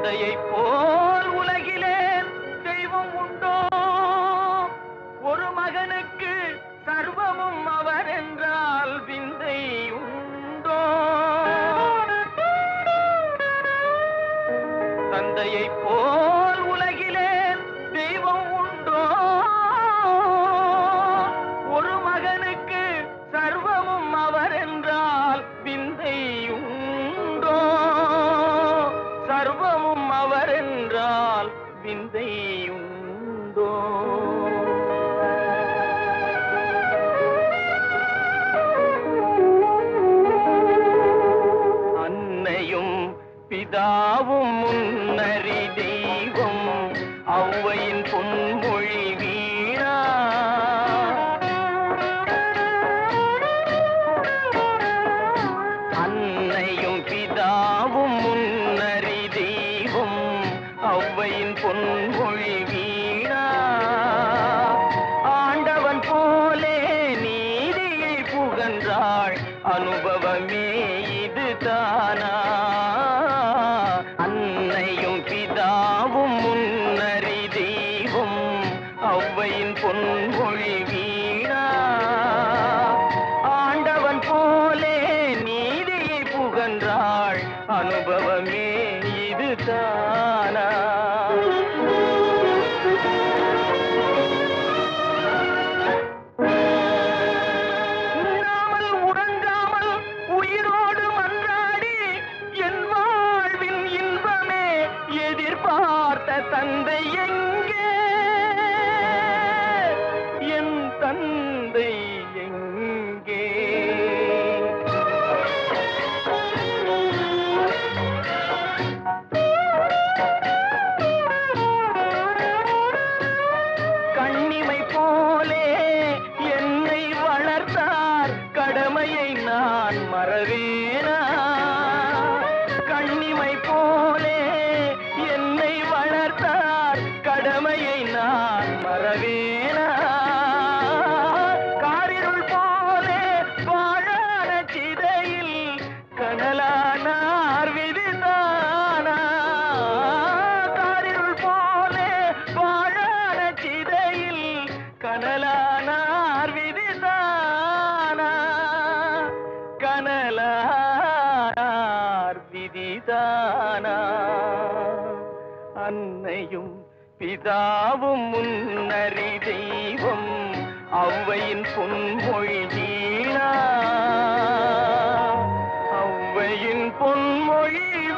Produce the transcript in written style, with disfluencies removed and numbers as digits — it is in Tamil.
தந்தையை போல் உலகிலே தெய்வம் உண்டோ? ஒரு மகனுக்கு சர்வமும் அவர் என்றால் விந்தை உண்டோ? தந்தையை போல் உலகிலே தெய்வம் உண்டோ? ஒரு மகனுக்கு சர்வமும் அவர் என்றால் விந்தை உண்டோ? சர்வமும் அவர் என்றால் விந்தை உண்டோ? அன்னையும் பிதாவும் முன்னறி தெய்வம் ஔவையின் பொன்மொழி வீணா. அன்னையும் பிதாவும் முன்னறி தெய்வம் ஔவையின் பொன்மொழி வீணா. ஆண்டவன் போலே நீதியை புகன்றாள் அனுபவமே இது தானா? அன்னையும் பிதாவும் முன்னறி தெய்வம் ஔவையின் பொன்மொழி வீணா. ஆண்டவன் போலே நீதியை புகன்றாள் அனுபவமே இது தானா? உண்ணாமல் உறங்காமல் உயிரோடு மன்றாடி என் வாழ்வின் இன்பமே எதிர்பார்த்த தந்தை எங்கே? என் தந்தை எங்கே? கண்ணிமை போலே என்னை வளர்த்தார், கடமையை நான் மறவேனா? கண்ணிமை போலே என்னை வளர்த்தார், கடமையை நான் மறவேனா? காரிருள் போலே வாழான சிதையில் கனலானார் விதிதானா? காரிருள் போலே வாழான சிதையில் கனலானார் விதிதானா? கனலானார் விதிதானா? அன்னையும் பிதாவும் முன்னறி தெய்வம் ஔவையின் பொன்மொழி வீணா. ஔவையின் பொன்மொழி